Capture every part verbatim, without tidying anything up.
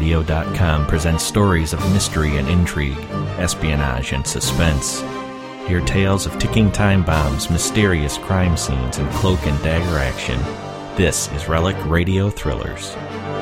radio dot com presents stories of mystery and intrigue, espionage and suspense. Hear tales of ticking time bombs, mysterious crime scenes, and cloak and dagger action. This is Relic Radio Thrillers.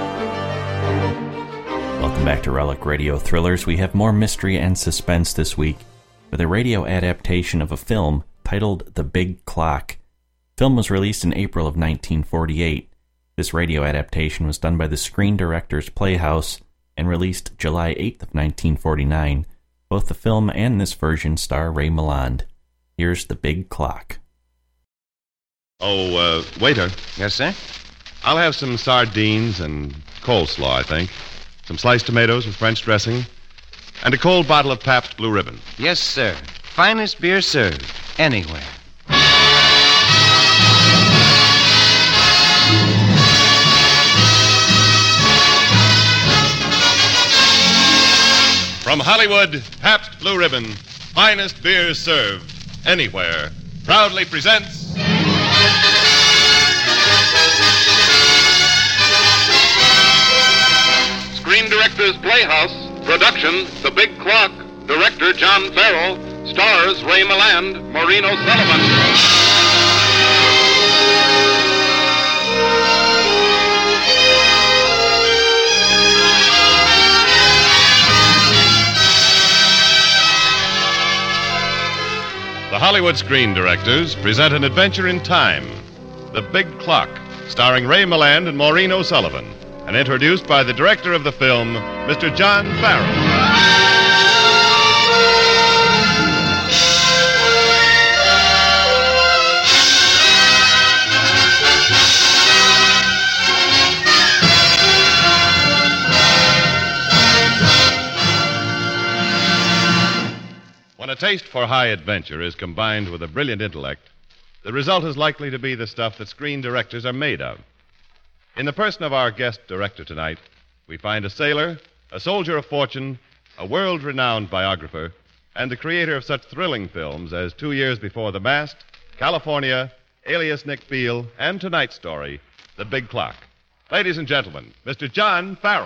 Welcome back to Relic Radio Thrillers. We have more mystery and suspense this week with a radio adaptation of a film titled The Big Clock. The film was released in April of nineteen forty-eight. This radio adaptation was done by the Screen Directors Playhouse and released July eighth of nineteen forty-nine. Both the film and this version star Ray Milland. Here's The Big Clock. Oh, uh, waiter. Yes, sir? I'll have some sardines and coleslaw, I think. Some sliced tomatoes with French dressing. And a cold bottle of Pabst Blue Ribbon. Yes, sir. Finest beer served anywhere. From Hollywood, Pabst Blue Ribbon, finest beer served anywhere, proudly presents... Screen Directors Playhouse, production, The Big Clock, director John Farrell, stars Ray Milland, Maureen O'Sullivan. The Hollywood Screen Directors present an adventure in time, The Big Clock, starring Ray Milland and Maureen O'Sullivan, and introduced by the director of the film, Mister John Farrell. When a taste for high adventure is combined with a brilliant intellect, the result is likely to be the stuff that screen directors are made of. In the person of our guest director tonight, we find a sailor, a soldier of fortune, a world-renowned biographer, and the creator of such thrilling films as Two Years Before the Mast, California, Alias Nick Beale, and tonight's story, The Big Clock. Ladies and gentlemen, Mister John Farrell.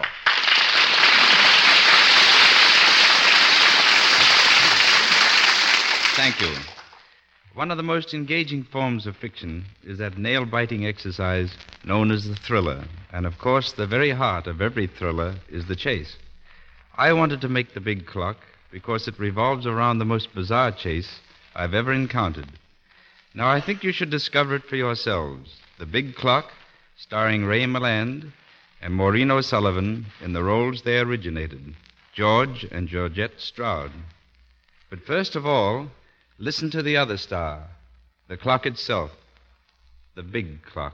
Thank you. One of the most engaging forms of fiction is that nail-biting exercise known as the thriller. And, of course, the very heart of every thriller is the chase. I wanted to make The Big Clock because it revolves around the most bizarre chase I've ever encountered. Now, I think you should discover it for yourselves. The Big Clock, starring Ray Milland and Maureen O'Sullivan in the roles they originated, George and Georgette Stroud. But first of all, listen to the other star, the clock itself, the big clock.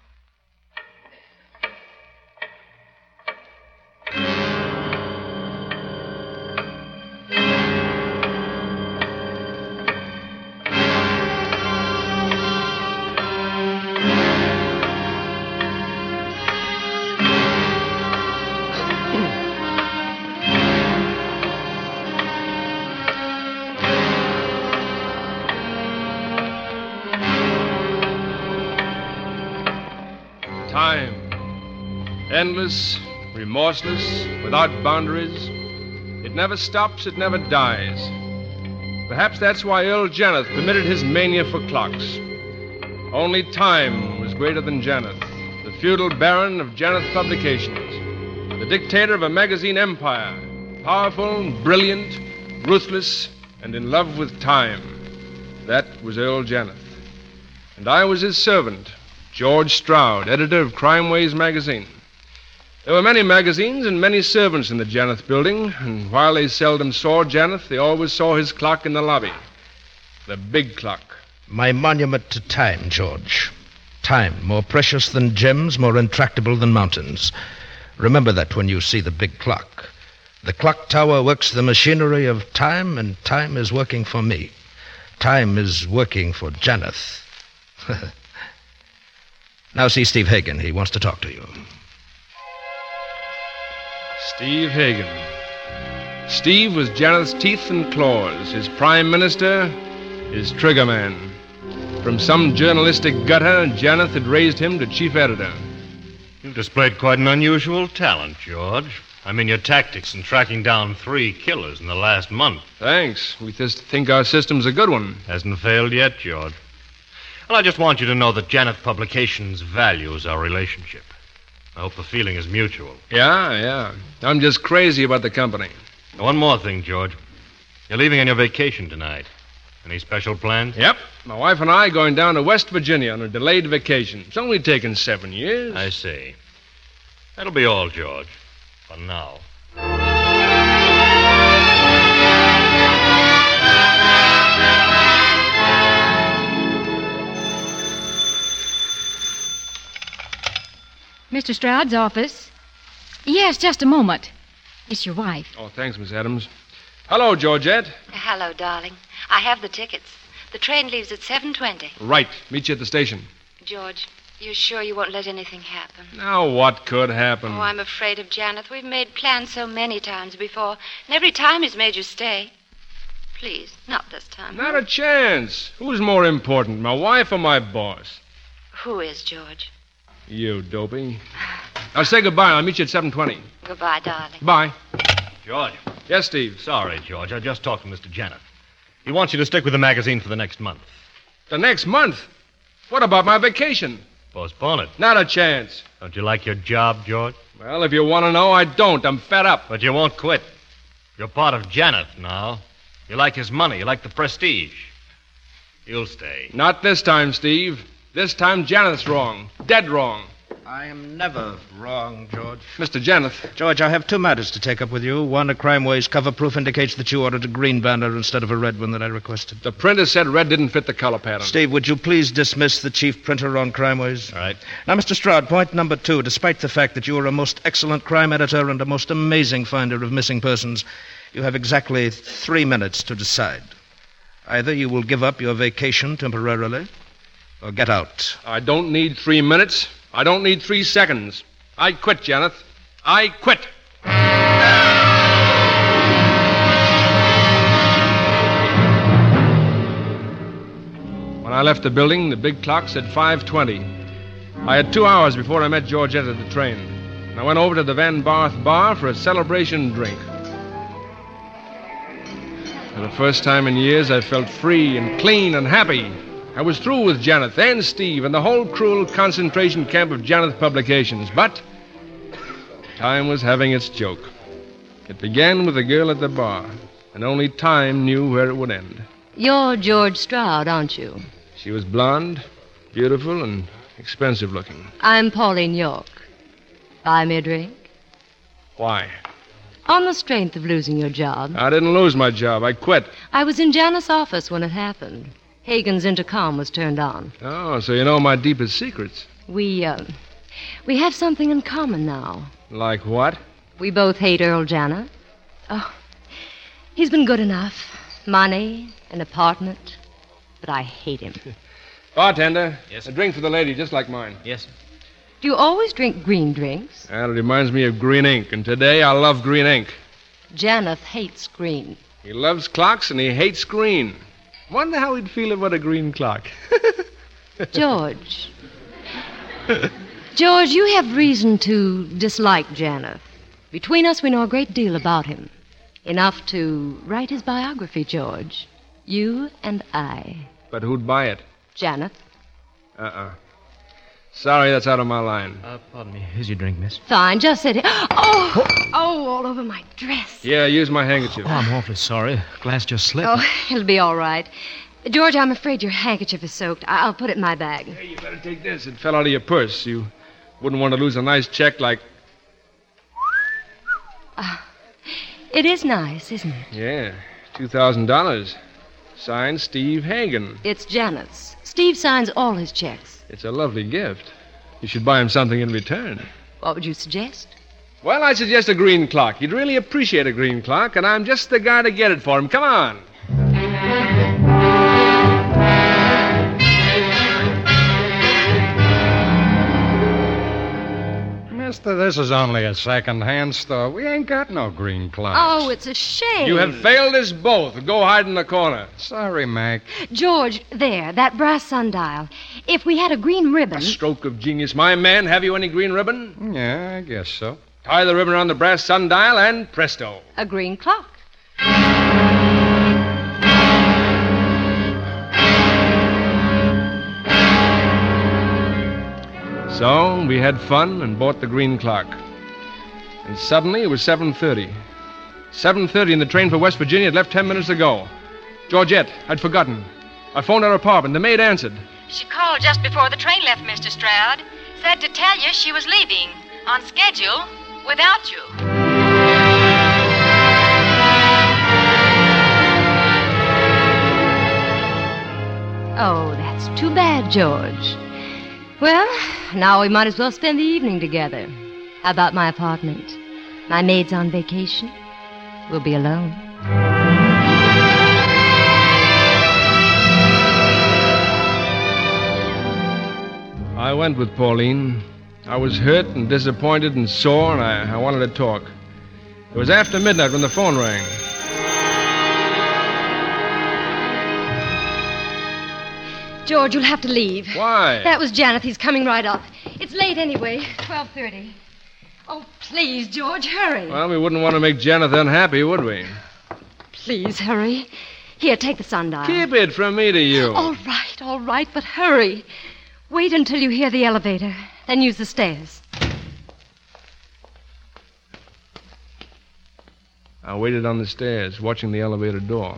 Time. Endless, remorseless, without boundaries. It never stops, it never dies. Perhaps that's why Earl Janeth permitted his mania for clocks. Only Time was greater than Janeth, the feudal baron of Janeth Publications, the dictator of a magazine empire, powerful, brilliant, ruthless, and in love with time. That was Earl Janeth. And I was his servant, George Stroud, editor of Crime Ways magazine. There were many magazines and many servants in the Janeth building, and while they seldom saw Janeth, they always saw his clock in the lobby. The big clock. My monument to time, George. Time, more precious than gems, more intractable than mountains. Remember that when you see the big clock. The clock tower works the machinery of time, and time is working for me. Time is working for Janeth. Now see Steve Hagen. He wants to talk to you. Steve Hagen. Steve was Janeth's teeth and claws, his prime minister, his trigger man. From some journalistic gutter, Janeth had raised him to chief editor. You've displayed quite an unusual talent, George. I mean, your tactics in tracking down three killers in the last month. Thanks. We just think our system's a good one. Hasn't failed yet, George. Well, I just want you to know that Janeth Publications values our relationship. I hope the feeling is mutual. Yeah, yeah. I'm just crazy about the company. One more thing, George. You're leaving on your vacation tonight. Any special plans? Yep. My wife and I going down to West Virginia on a delayed vacation. It's only taken seven years. I see. That'll be all, George. For now. Mister Stroud's office. Yes, just a moment. It's your wife. Oh, thanks, Miss Adams. Hello, Georgette. Hello, darling. I have the tickets. The train leaves at seven twenty. Right. Meet you at the station. George, you're sure you won't let anything happen? Now, what could happen? Oh, I'm afraid of Janeth. We've made plans so many times before, and every time he's made you stay. Please, not this time. Not a chance. Who's more important, my wife or my boss? Who is, George? You, dopey. I'll say goodbye. I'll meet you at seven twenty. Goodbye, darling. Bye. George. Yes, Steve. Sorry, George. I just talked to Mister Janeth. He wants you to stick with the magazine for the next month. The next month? What about my vacation? Postpone it. Not a chance. Don't you like your job, George? Well, if you want to know, I don't. I'm fed up. But you won't quit. You're part of Janeth now. You like his money. You like the prestige. You'll stay. Not this time, Steve. This time, Janeth's wrong. Dead wrong. I am never wrong, George. Mister Janeth. George, I have two matters to take up with you. One, a Crime Waves cover proof indicates that you ordered a green banner instead of a red one that I requested. The printer said red didn't fit the color pattern. Steve, would you please dismiss the chief printer on Crime Waves? All right. Now, Mister Stroud, point number two. Despite the fact that you are a most excellent crime editor and a most amazing finder of missing persons, you have exactly three minutes to decide. Either you will give up your vacation temporarily, or get out. I don't need three minutes. I don't need three seconds. I quit, Janeth. I quit. When I left the building, the big clock said five twenty. I had two hours before I met Georgette at the train. And I went over to the Van Barth bar for a celebration drink. For the first time in years, I felt free and clean and happy. I was through with Janeth and Steve and the whole cruel concentration camp of Janeth Publications. But time was having its joke. It began with the girl at the bar, and only time knew where it would end. You're George Stroud, aren't you? She was blonde, beautiful, and expensive looking. I'm Pauline York. Buy me a drink? Why? On the strength of losing your job. I didn't lose my job. I quit. I was in Janeth's office when it happened. Hagen's intercom was turned on. Oh, so you know my deepest secrets. We, uh, we have something in common now. Like what? We both hate Earl Janeth. Oh, he's been good enough. Money, an apartment, but I hate him. Bartender. Yes, a drink for the lady, just like mine. Yes, sir. Do you always drink green drinks? Well, it reminds me of green ink, and today I love green ink. Janeth hates green. He loves clocks and he hates green. Wonder how he'd feel about a green clock. George. George, you have reason to dislike Janeth. Between us, we know a great deal about him. Enough to write his biography, George. You and I. But who'd buy it? Janeth. Uh-uh. Sorry, that's out of my line. Uh, pardon me. Here's your drink, miss. Fine, just sit here. Oh, oh, all over my dress. Yeah, use my handkerchief. Oh, I'm awfully sorry. Glass just slipped. Oh, it'll be all right. George, I'm afraid your handkerchief is soaked. I- I'll put it in my bag. Hey, you better take this. It fell out of your purse. You wouldn't want to lose a nice check like... Uh, it is nice, isn't it? Yeah, two thousand dollars. Signed, Steve Hagen. It's Janeth's. Steve signs all his checks. It's a lovely gift. You should buy him something in return. What would you suggest? Well, I suggest a green clock. He'd really appreciate a green clock, and I'm just the guy to get it for him. Come on. Mister, this is only a second-hand store. We ain't got no green clocks. Oh, it's a shame. You have failed us both. Go hide in the corner. Sorry, Mac. George, there, that brass sundial. If we had a green ribbon... A stroke of genius. My man, have you any green ribbon? Yeah, I guess so. Tie the ribbon around the brass sundial, and presto. A green clock. So we had fun and bought the green clock. And suddenly it was seven thirty. seven thirty and the train for West Virginia had left ten minutes ago. Georgette, I'd forgotten. I phoned her apartment. The maid answered. She called just before the train left, Mister Stroud. Said to tell you she was leaving. On schedule. Without you. Oh, that's too bad, George. Well, now we might as well spend the evening together. How about my apartment? My maid's on vacation. We'll be alone. I went with Pauline. I was hurt and disappointed and sore, and I, I wanted to talk. It was after midnight when the phone rang. George, you'll have to leave. Why? That was Janeth. He's coming right up. It's late anyway. twelve thirty. Oh, please, George, hurry. Well, we wouldn't want to make Janeth unhappy, would we? Please, hurry. Here, take the sundial. Keep it from me to you. All right, all right, but hurry. Wait until you hear the elevator. Then use the stairs. I waited on the stairs, watching the elevator door.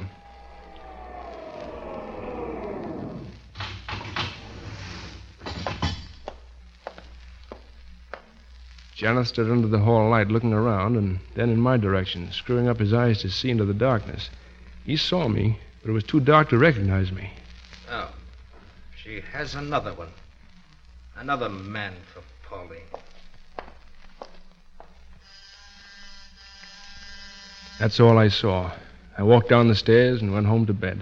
Janeth stood under the hall light looking around, and then in my direction, screwing up his eyes to see into the darkness. He saw me, but it was too dark to recognize me. Oh, she has another one. Another man for Pauline. That's all I saw. I walked down the stairs and went home to bed.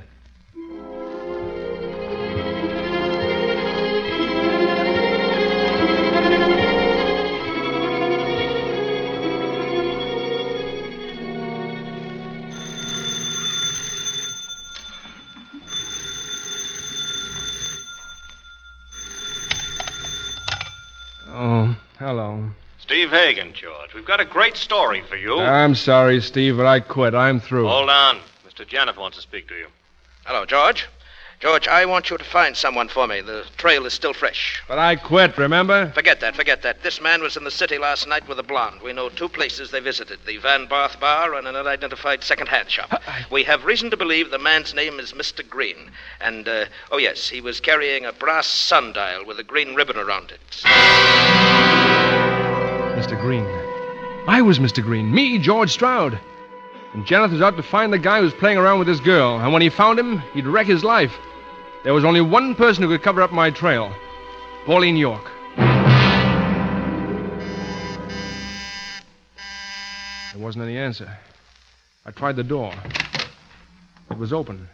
Oh, hello. Steve Hagen, George. We've got a great story for you. I'm sorry, Steve, but I quit. I'm through. Hold on. Mister Janeth wants to speak to you. Hello, George. George, I want you to find someone for me. The trail is still fresh. But I quit, remember? Forget that, forget that. This man was in the city last night with a blonde. We know two places they visited, the Van Barth Bar and an unidentified second-hand shop. We have reason to believe the man's name is Mister Green. And, uh, oh yes, he was carrying a brass sundial with a green ribbon around it. Mister Green. I was Mister Green. Me, George Stroud. And Janeth was out to find the guy who was playing around with this girl. And when he found him, he'd wreck his life. There was only one person who could cover up my trail. Pauline York. There wasn't any answer. I tried the door. It was open.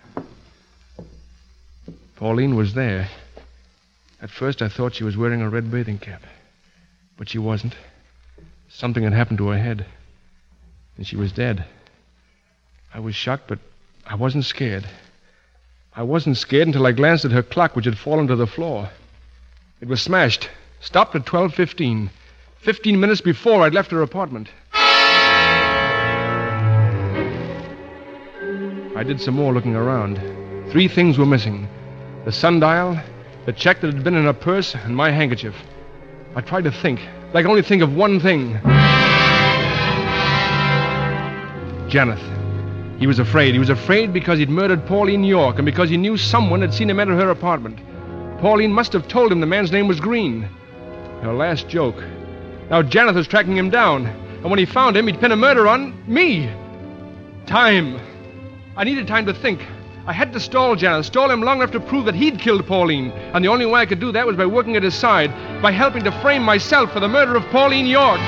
Pauline was there. At first, I thought she was wearing a red bathing cap. But she wasn't. Something had happened to her head. And she was dead. I was shocked, but I wasn't scared. I wasn't scared until I glanced at her clock, which had fallen to the floor. It was smashed. Stopped at twelve fifteen. Fifteen minutes before I'd left her apartment. I did some more looking around. Three things were missing. The sundial, the check that had been in her purse, and my handkerchief. I tried to think. I could only think of one thing. Janeth. He was afraid. He was afraid because he'd murdered Pauline York and because he knew someone had seen him enter her apartment. Pauline must have told him the man's name was Green. Her last joke. Now Janeth was tracking him down. And when he found him, he'd pin a murder on me. Time. I needed time to think. I had to stall Janeth, stall him long enough to prove that he'd killed Pauline. And the only way I could do that was by working at his side, by helping to frame myself for the murder of Pauline York.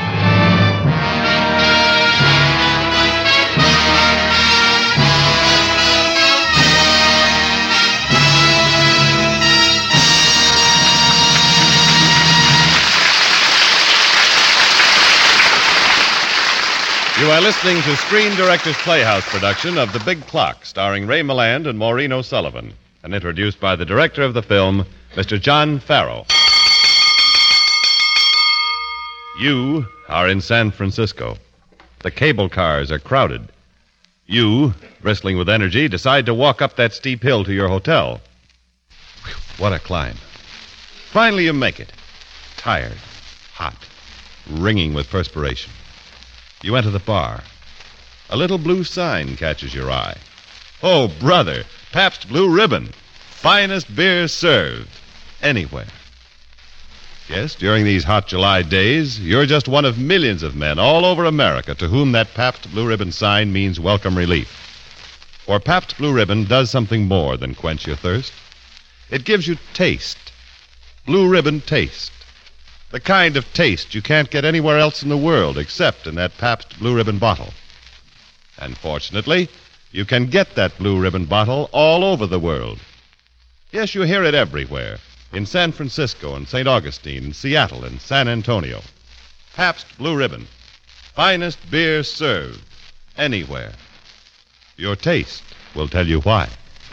You are listening to Screen Directors Playhouse production of The Big Clock, starring Ray Milland and Maureen O'Sullivan, and introduced by the director of the film, Mister John Farrell. You are in San Francisco. The cable cars are crowded. You, bristling with energy, decide to walk up that steep hill to your hotel. Whew, what a climb. Finally, you make it. Tired, hot, wringing with perspiration. You enter the bar. A little blue sign catches your eye. Oh, brother, Pabst Blue Ribbon. Finest beer served anywhere. Yes, during these hot July days, you're just one of millions of men all over America to whom that Pabst Blue Ribbon sign means welcome relief. For Pabst Blue Ribbon does something more than quench your thirst. It gives you taste. Blue Ribbon taste. The kind of taste you can't get anywhere else in the world except in that Pabst Blue Ribbon bottle. And fortunately, you can get that Blue Ribbon bottle all over the world. Yes, you hear it everywhere. In San Francisco and Saint Augustine, in Seattle and San Antonio. Pabst Blue Ribbon. Finest beer served anywhere. Your taste will tell you why.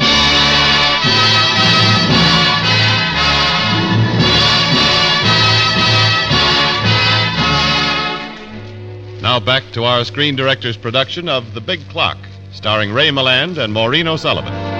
Now back to our Screen Directors production of The Big Clock, starring Ray Milland and Maureen O'Sullivan.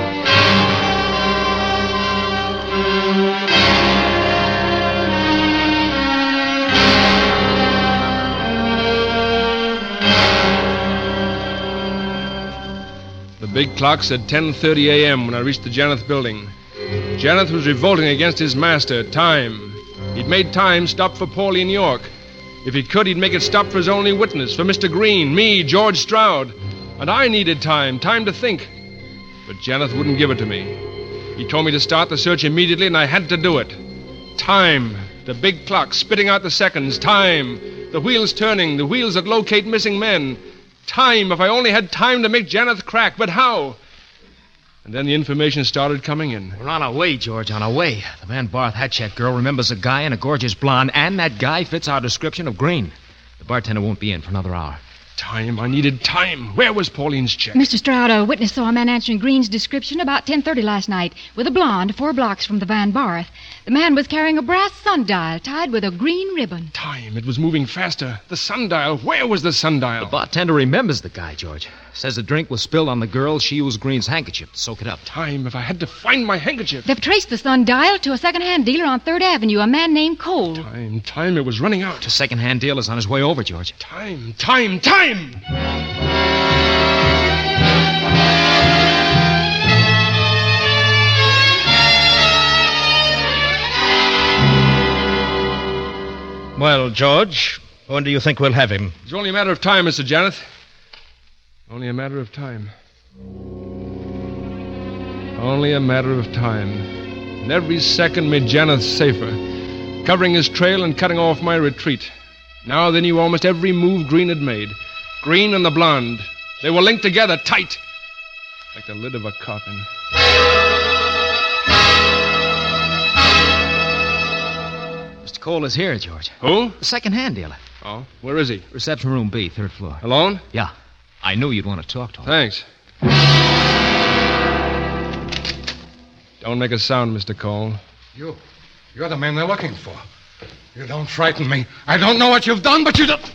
The big clock said ten thirty a.m. when I reached the Janeth building. Janeth was revolting against his master, Time. He'd made Time stop for Pauline York. If he could, he'd make it stop for his only witness, for Mister Green, me, George Stroud. And I needed time, time to think. But Janeth wouldn't give it to me. He told me to start the search immediately, and I had to do it. Time. The big clock spitting out the seconds. Time. The wheels turning, the wheels that locate missing men. Time, if I only had time to make Janeth crack, but how? And then the information started coming in. We're on our way, George, on our way. The Van Barth Hatchet girl remembers a guy in a gorgeous blonde, and that guy fits our description of Green. The bartender won't be in for another hour. Time, I needed time. Where was Pauline's check? Mister Stroud, a witness saw a man answering Green's description about ten thirty last night with a blonde four blocks from the Van Barth. The man was carrying a brass sundial tied with a green ribbon. Time, it was moving faster. The sundial, where was the sundial? The bartender remembers the guy, George. Says the drink was spilled on the girl. She used Green's handkerchief to soak it up. Time, if I had to find my handkerchief. They've traced the sundial to a second-hand dealer on third Avenue, a man named Cole. Time, time, it was running out. The second-hand dealer's on his way over, George. Time, time, time! Well, George, when do you think we'll have him? It's only a matter of time, Mister Janeth. Only a matter of time. Only a matter of time. And every second made Janeth safer, covering his trail and cutting off my retreat. Now they knew almost every move Green had made. Green and the blonde. They were linked together tight, like the lid of a coffin. Mister Cole is here, George. Who? The second-hand dealer. Oh, where is he? Reception room B, third floor. Alone? Yeah. I knew you'd want to talk to him. Thanks. Don't make a sound, Mister Cole. You, you're the man they're looking for. You don't frighten me. I don't know what you've done, but you don't...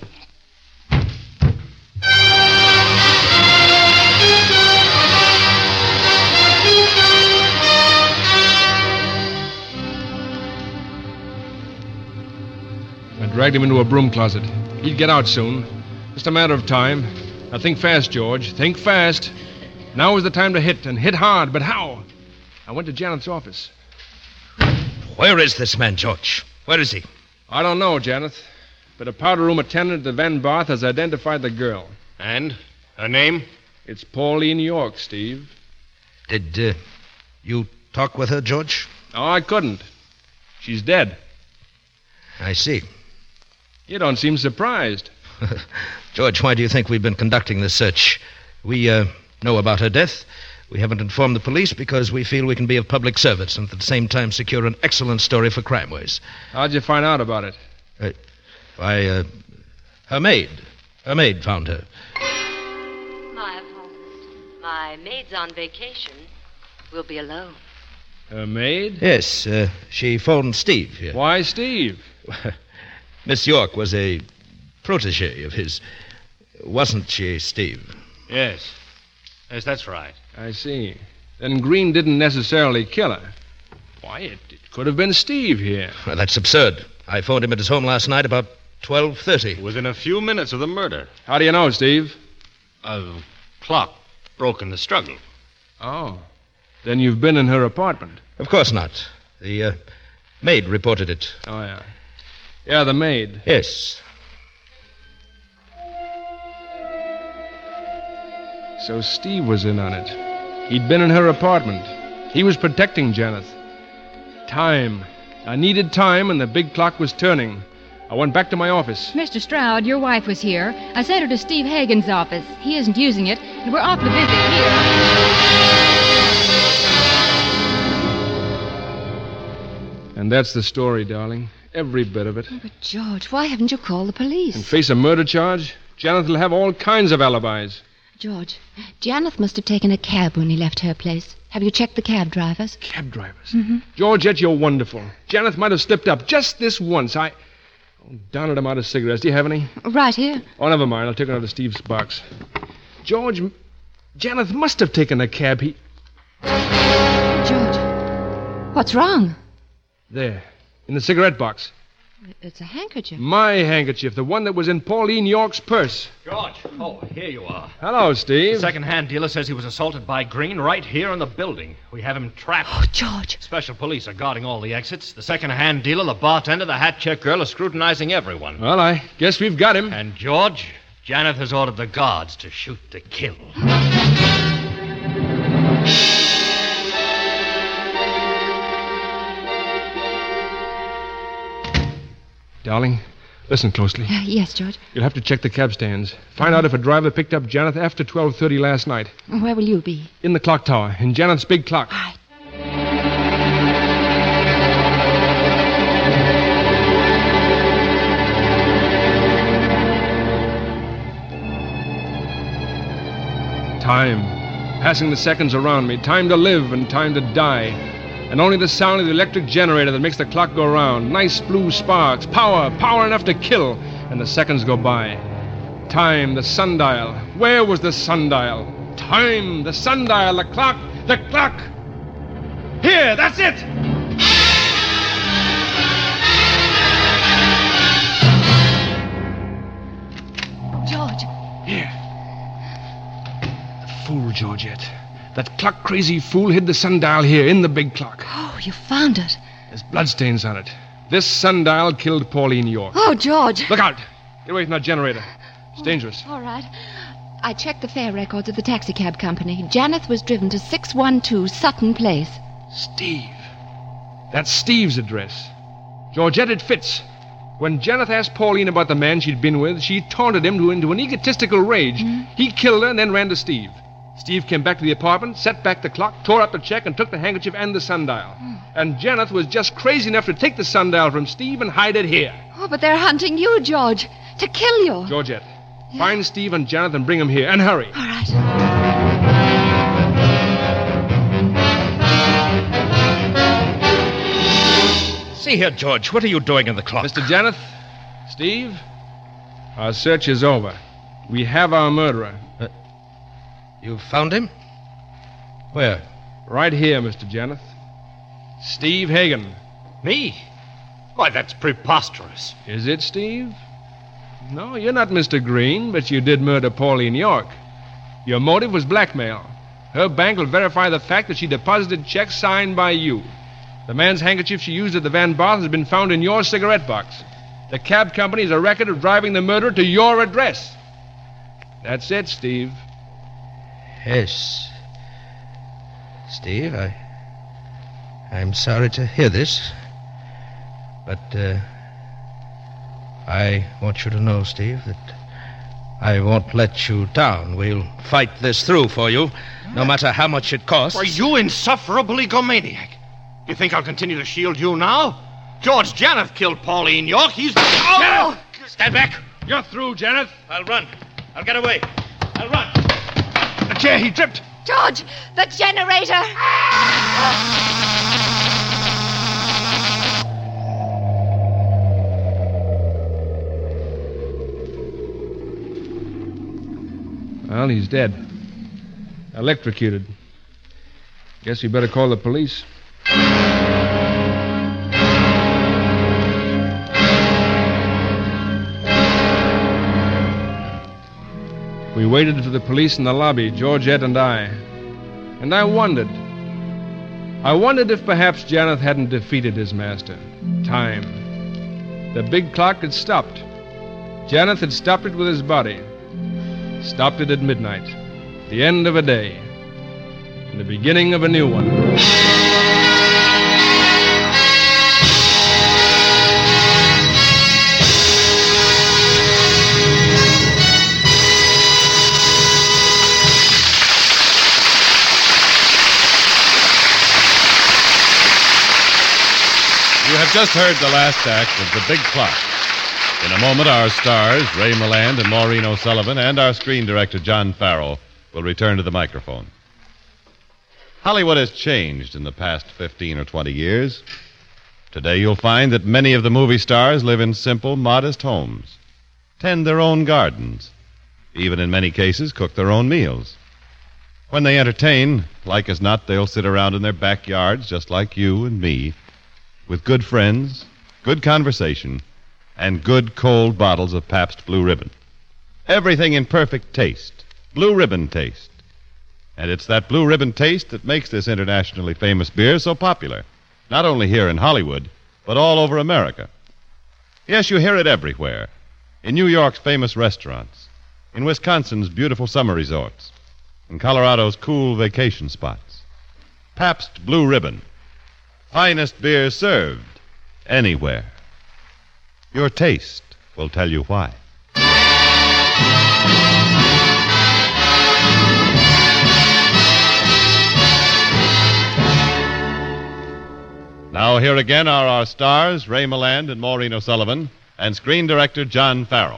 I dragged him into a broom closet. He'd get out soon. Just a matter of time. Now think fast, George. Think fast. Now is the time to hit, and hit hard. But how? I went to Janeth's office. Where is this man, George? Where is he? I don't know, Janeth. But a powder room attendant at the Van Barth has identified the girl. And? Her name? It's Pauline York, Steve. Did uh, you talk with her, George? Oh, I couldn't. She's dead. I see. You don't seem surprised. George, why do you think we've been conducting this search? We uh, know about her death. We haven't informed the police because we feel we can be of public service and at the same time secure an excellent story for Crime Ways. How'd you find out about it? Uh, why, uh, her maid. Her maid found her. My apologies. My maid's on vacation. We'll be alone. Her maid? Yes, uh, she phoned Steve here. Why Steve? Miss York was a protege of his, wasn't she, Steve? Yes. Yes, that's right. I see. Then Green didn't necessarily kill her. Why, it, it could have been Steve here. Well, that's absurd. I phoned him at his home last night about twelve thirty. Within a few minutes of the murder. How do you know, Steve? A clock broke in the struggle. Oh. Then you've been in her apartment. Of course not. The uh, maid reported it. Oh, yeah. Yeah, the maid. Yes. So Steve was in on it. He'd been in her apartment. He was protecting Janeth. Time. I needed time, and the big clock was turning. I went back to my office. Mister Stroud, your wife was here. I sent her to Steve Hagen's office. He isn't using it, and we're awfully busy here. And that's the story, darling. Every bit of it. Oh, but, George, why haven't you called the police? And face a murder charge? Janeth will have all kinds of alibis. George, Janeth must have taken a cab when he left her place. Have you checked the cab drivers? Cab drivers? Mm-hmm. Georgette, you're wonderful. Janeth might have slipped up just this once. I... Oh, darn it, I'm out of cigarettes. Do you have any? Right here. Oh, never mind. I'll take it out of Steve's box. George, Janeth must have taken a cab. He... George, what's wrong? There, in the cigarette box. It's a handkerchief. My handkerchief, the one that was in Pauline York's purse. George, oh, here you are. Hello, Steve. The second-hand dealer says he was assaulted by Green right here in the building. We have him trapped. Oh, George. Special police are guarding all the exits. The second-hand dealer, the bartender, the hat check girl are scrutinizing everyone. Well, I guess we've got him. And, George, Janeth has ordered the guards to shoot to kill. Darling, listen closely. Uh, yes, George. You'll have to check the cab stands. Find out if a driver picked up Janeth after twelve thirty last night. Where will you be? In the clock tower, in Janeth's big clock. All right. Time. Passing the seconds around me. Time to live and time to die. And only the sound of the electric generator that makes the clock go round. Nice blue sparks. Power. Power enough to kill. And the seconds go by. Time. The sundial. Where was the sundial? Time. The sundial. The clock. The clock. Here. That's it. George. Here. The fool, Georgette. That clock-crazy fool hid the sundial here in the big clock. Oh, you found it. There's bloodstains on it. This sundial killed Pauline York. Oh, George. Look out. Get away from that generator. It's dangerous. All right. I checked the fare records of the taxicab company. Janeth was driven to six one two Sutton Place. Steve. That's Steve's address. Georgette, it fits. When Janeth asked Pauline about the man she'd been with, she taunted him into an egotistical rage. Mm-hmm. He killed her and then ran to Steve. Steve came back to the apartment, set back the clock, tore up the check, and took the handkerchief and the sundial. Mm. And Janeth was just crazy enough to take the sundial from Steve and hide it here. Oh, but they're hunting you, George, to kill you. Georgette, yeah. Find Steve and Janeth and bring them here, and hurry. All right. See here, George, what are you doing in the clock? Mister Janeth, Steve, our search is over. We have our murderer. Uh, you found him? Where? Right here, Mister Janeth. Steve Hagen. Me? Why, that's preposterous. Is it, Steve? No, you're not Mister Green, but you did murder Pauline York. Your motive was blackmail. Her bank will verify the fact that she deposited checks signed by you. The man's handkerchief she used at the Van Barth has been found in your cigarette box. The cab company has a record of driving the murderer to your address. That's it, Steve. Yes. Steve, I... I'm sorry to hear this. But, uh... I want you to know, Steve, that I won't let you down. We'll fight this through for you, no matter how much it costs. Why, you insufferable egomaniac. You think I'll continue to shield you now? George Janeth killed Pauline York. He's... Oh! Janeth! Stand back. You're through, Janeth. I'll run. I'll get away. I'll run. The chair, he tripped. George, the generator. Well, he's dead. Electrocuted. Guess we better call the police. We waited for the police in the lobby, Georgette and I. And I wondered. I wondered if perhaps Janeth hadn't defeated his master, time. The big clock had stopped. Janeth had stopped it with his body. Stopped it at midnight. The end of a day. And the beginning of a new one. You have just heard the last act of The Big Clock. In a moment, our stars, Ray Milland and Maureen O'Sullivan, and our screen director, John Farrell, will return to the microphone. Hollywood has changed in the past fifteen or twenty years. Today, you'll find that many of the movie stars live in simple, modest homes, tend their own gardens, even in many cases, cook their own meals. When they entertain, like as not, they'll sit around in their backyards, just like you and me, with good friends, good conversation, and good cold bottles of Pabst Blue Ribbon. Everything in perfect taste, Blue Ribbon taste. And it's that Blue Ribbon taste that makes this internationally famous beer so popular, not only here in Hollywood, but all over America. Yes, you hear it everywhere, in New York's famous restaurants, in Wisconsin's beautiful summer resorts, in Colorado's cool vacation spots. Pabst Blue Ribbon. Finest beer served anywhere. Your taste will tell you why. Now, here again are our stars, Ray Milland and Maureen O'Sullivan, and screen director John Farrell.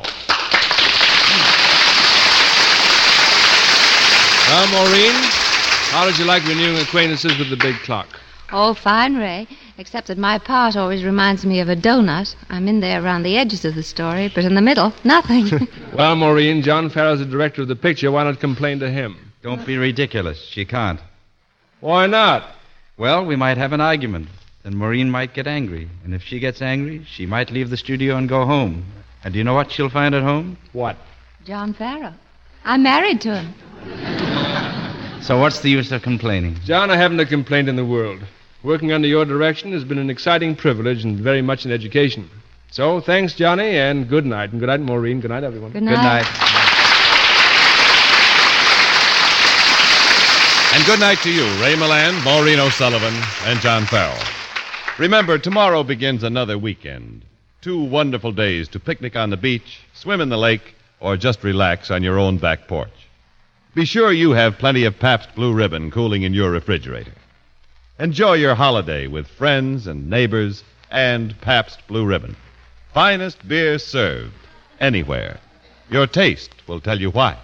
Well, Maureen, how did you like renewing acquaintances with the big clock? Oh, fine, Ray. Except that my part always reminds me of a donut. I'm in there around the edges of the story, but in the middle, nothing. Well, Maureen, John Farrell's the director of the picture. Why not complain to him? Don't be ridiculous. She can't. Why not? Well, we might have an argument. Then Maureen might get angry. And if she gets angry, she might leave the studio and go home. And do you know what she'll find at home? What? John Farrell. I'm married to him. So what's the use of complaining? John, I haven't a complaint in the world. Working under your direction has been an exciting privilege and very much an education. So, thanks, Johnny, and good night. And good night, Maureen. Good night, everyone. Good night. Good night. And good night to you, Ray Milland, Maureen O'Sullivan, and John Farrell. Remember, tomorrow begins another weekend. Two wonderful days to picnic on the beach, swim in the lake, or just relax on your own back porch. Be sure you have plenty of Pabst Blue Ribbon cooling in your refrigerator. Enjoy your holiday with friends and neighbors and Pabst Blue Ribbon. Finest beer served anywhere. Your taste will tell you why.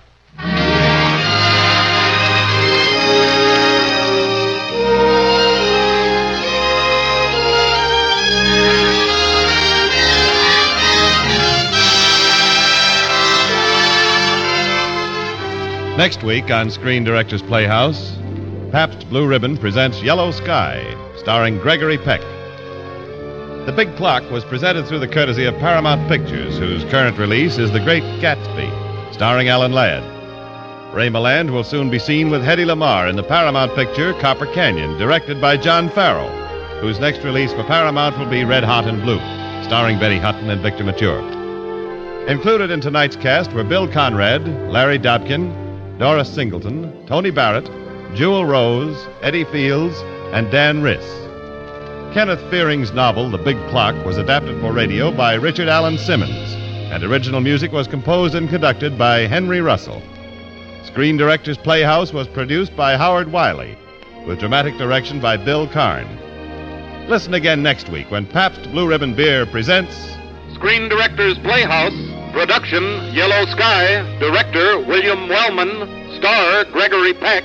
Next week on Screen Directors Playhouse, Pabst Blue Ribbon presents Yellow Sky, starring Gregory Peck. The Big Clock was presented through the courtesy of Paramount Pictures, whose current release is The Great Gatsby, starring Alan Ladd. Ray Milland will soon be seen with Hedy Lamarr in the Paramount picture Copper Canyon, directed by John Farrell, whose next release for Paramount will be Red Hot and Blue, starring Betty Hutton and Victor Mature. Included in tonight's cast were Bill Conrad, Larry Dobkin, Doris Singleton, Tony Barrett, Jewel Rose, Eddie Fields, and Dan Riss. Kenneth Fearing's novel, The Big Clock, was adapted for radio by Richard Allen Simmons, and original music was composed and conducted by Henry Russell. Screen Directors Playhouse was produced by Howard Wiley, with dramatic direction by Bill Karn. Listen again next week when Pabst Blue Ribbon Beer presents Screen Directors Playhouse, production Yellow Sky, director William Wellman, star Gregory Peck.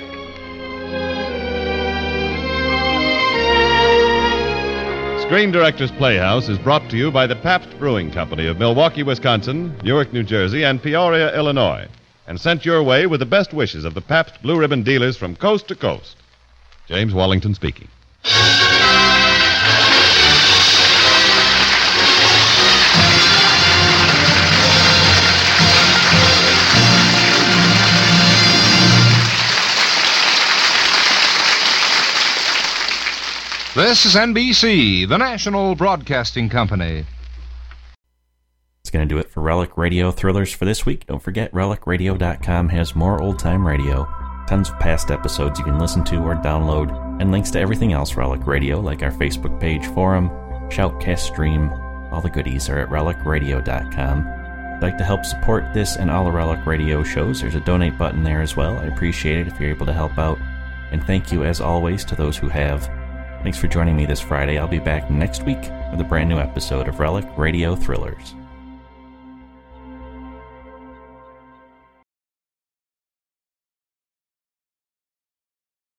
Screen Directors Playhouse is brought to you by the Pabst Brewing Company of Milwaukee, Wisconsin, Newark, New Jersey, and Peoria, Illinois. and sent your way with the best wishes of the Pabst Blue Ribbon dealers from coast to coast. James Wallington speaking. This is N B C, the National Broadcasting Company. That's going to do it for Relic Radio Thrillers for this week. Don't forget, relic radio dot com has more old-time radio, tons of past episodes you can listen to or download, and links to everything else Relic Radio, like our Facebook page, forum, Shoutcast stream. All the goodies are at relic radio dot com. If you'd like to help support this and all the Relic Radio shows, there's a donate button there as well. I appreciate it if you're able to help out. And thank you, as always, to those who have. Thanks for joining me this Friday. I'll be back next week with a brand new episode of Relic Radio Thrillers.